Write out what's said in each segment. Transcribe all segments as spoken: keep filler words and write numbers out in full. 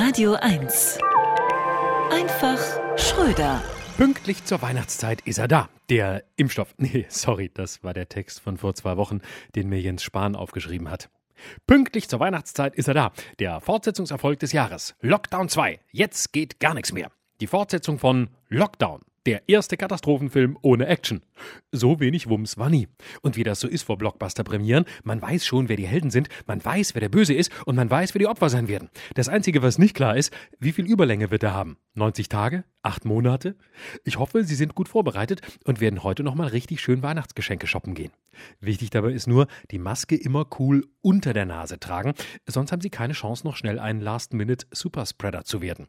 Radio eins. Einfach Schröder. Pünktlich zur Weihnachtszeit ist er da. Der Impfstoff. Nee, sorry, das war der Text von vor zwei Wochen, den mir Jens Spahn aufgeschrieben hat. Pünktlich zur Weihnachtszeit ist er da. Der Fortsetzungserfolg des Jahres. Lockdown zwei. Jetzt geht gar nichts mehr. Die Fortsetzung von Lockdown. Der erste Katastrophenfilm ohne Action. So wenig Wumms war nie. Und wie das so ist vor Blockbuster-Premieren, man weiß schon, wer die Helden sind, man weiß, wer der Böse ist und man weiß, wer die Opfer sein werden. Das Einzige, was nicht klar ist, wie viel Überlänge wird er haben? neunzig Tage? acht Monate? Ich hoffe, Sie sind gut vorbereitet und werden heute nochmal richtig schön Weihnachtsgeschenke shoppen gehen. Wichtig dabei ist nur, die Maske immer cool unter der Nase tragen, sonst haben Sie keine Chance, noch schnell ein Last-Minute-Superspreader zu werden.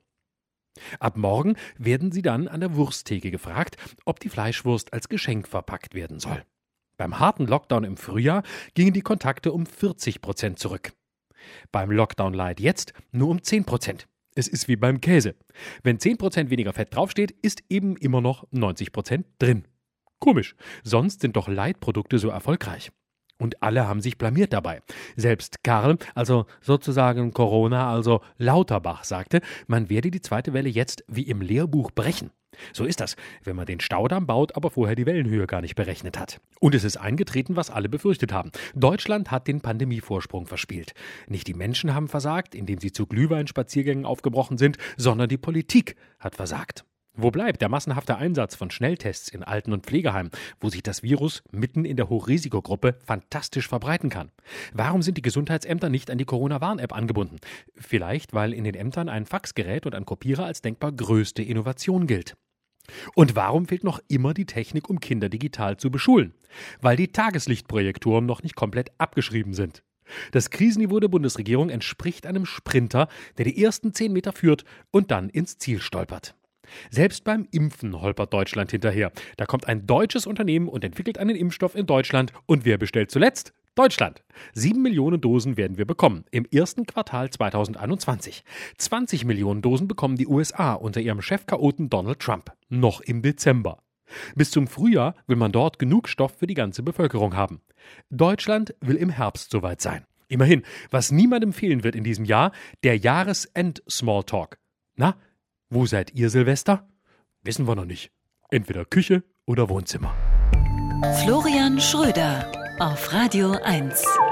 Ab morgen werden Sie dann an der Wursttheke gefragt, ob die Fleischwurst als Geschenk verpackt werden soll. Beim harten Lockdown im Frühjahr gingen die Kontakte um vierzig Prozent zurück. Beim Lockdown Light jetzt nur um zehn Prozent. Es ist wie beim Käse. Wenn zehn Prozent weniger Fett draufsteht, ist eben immer noch neunzig Prozent drin. Komisch, sonst sind doch Light-Produkte so erfolgreich. Und alle haben sich blamiert dabei. Selbst Karl, also sozusagen Corona, also Lauterbach, sagte, man werde die zweite Welle jetzt wie im Lehrbuch brechen. So ist das, wenn man den Staudamm baut, aber vorher die Wellenhöhe gar nicht berechnet hat. Und es ist eingetreten, was alle befürchtet haben. Deutschland hat den Pandemievorsprung verspielt. Nicht die Menschen haben versagt, indem sie zu Glühweinspaziergängen aufgebrochen sind, sondern die Politik hat versagt. Wo bleibt der massenhafte Einsatz von Schnelltests in Alten- und Pflegeheimen, wo sich das Virus mitten in der Hochrisikogruppe fantastisch verbreiten kann? Warum sind die Gesundheitsämter nicht an die Corona-Warn-App angebunden? Vielleicht, weil in den Ämtern ein Faxgerät und ein Kopierer als denkbar größte Innovation gilt. Und warum fehlt noch immer die Technik, um Kinder digital zu beschulen? Weil die Tageslichtprojektoren noch nicht komplett abgeschrieben sind. Das Krisenniveau der Bundesregierung entspricht einem Sprinter, der die ersten zehn Meter führt und dann ins Ziel stolpert. Selbst beim Impfen holpert Deutschland hinterher. Da kommt ein deutsches Unternehmen und entwickelt einen Impfstoff in Deutschland. Und wer bestellt zuletzt? Deutschland. Sieben Millionen Dosen werden wir bekommen im ersten Quartal zweitausendeinundzwanzig. zwanzig Millionen Dosen bekommen die U S A unter ihrem Chefchaoten Donald Trump. Noch im Dezember. Bis zum Frühjahr will man dort genug Stoff für die ganze Bevölkerung haben. Deutschland will im Herbst soweit sein. Immerhin, was niemandem fehlen wird in diesem Jahr, der Jahresend-Smalltalk. Na, wo seid ihr, Silvester? Wissen wir noch nicht. Entweder Küche oder Wohnzimmer. Florian Schröder auf Radio eins.